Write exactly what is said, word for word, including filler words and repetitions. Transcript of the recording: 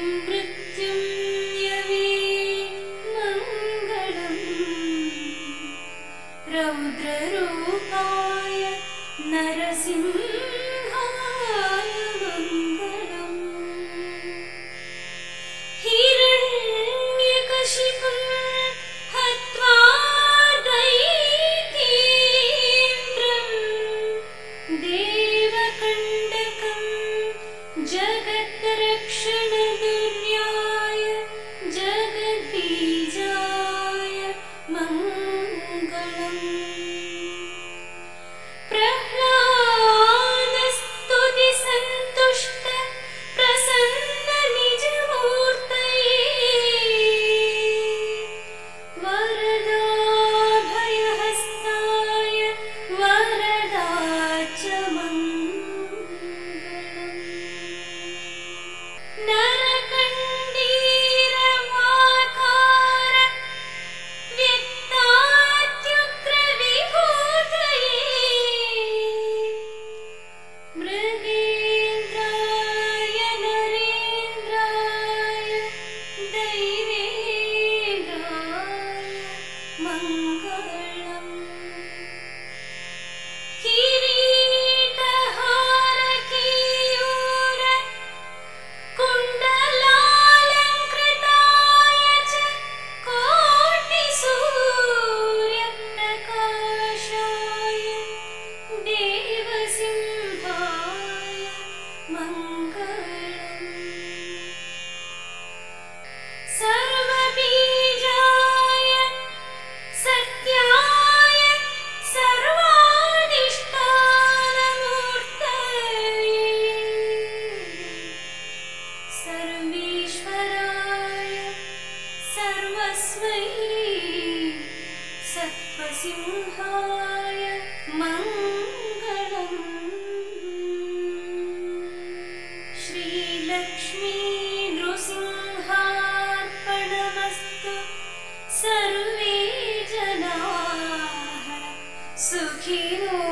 मृत्युञ्जये मङ्गलम् रौद्ररूपाय नरसिंहाय मङ्गलम् हिरण्यकशिपुं हत्वा दैत्येन्द्रं देवकण्टकं जगद्रक्षणदुर्याय जगद्बीजाय मङ्गलम् प्रह्लादस्तुतिसन्तुष्ट प्रसन्न निजमूर्तये वरदाभयहस्ताय वरदाच मङ्गलम् नरकण्डीरवाकार व्यक्तात्युग्रविभूतये मृगेन्द्राय नरेन्द्राय दैवेन्द्राय मङ्गलम् किरीटहार केयूर कुण्डलालङ्कृताय च कोटिसूर्यप्रकाशाय देवसिंहाय मङ्गलम् सर्वबीजाय सत्याय सर्वाधिष्ठानमूर्तये सर्वेश्वराय सर्वस्मै सत्त्वसिंहाय मङ्गलम् श्रीलक्ष्मी नृसिंहार्पणमस्तु सर्वे जनाः सुखिनो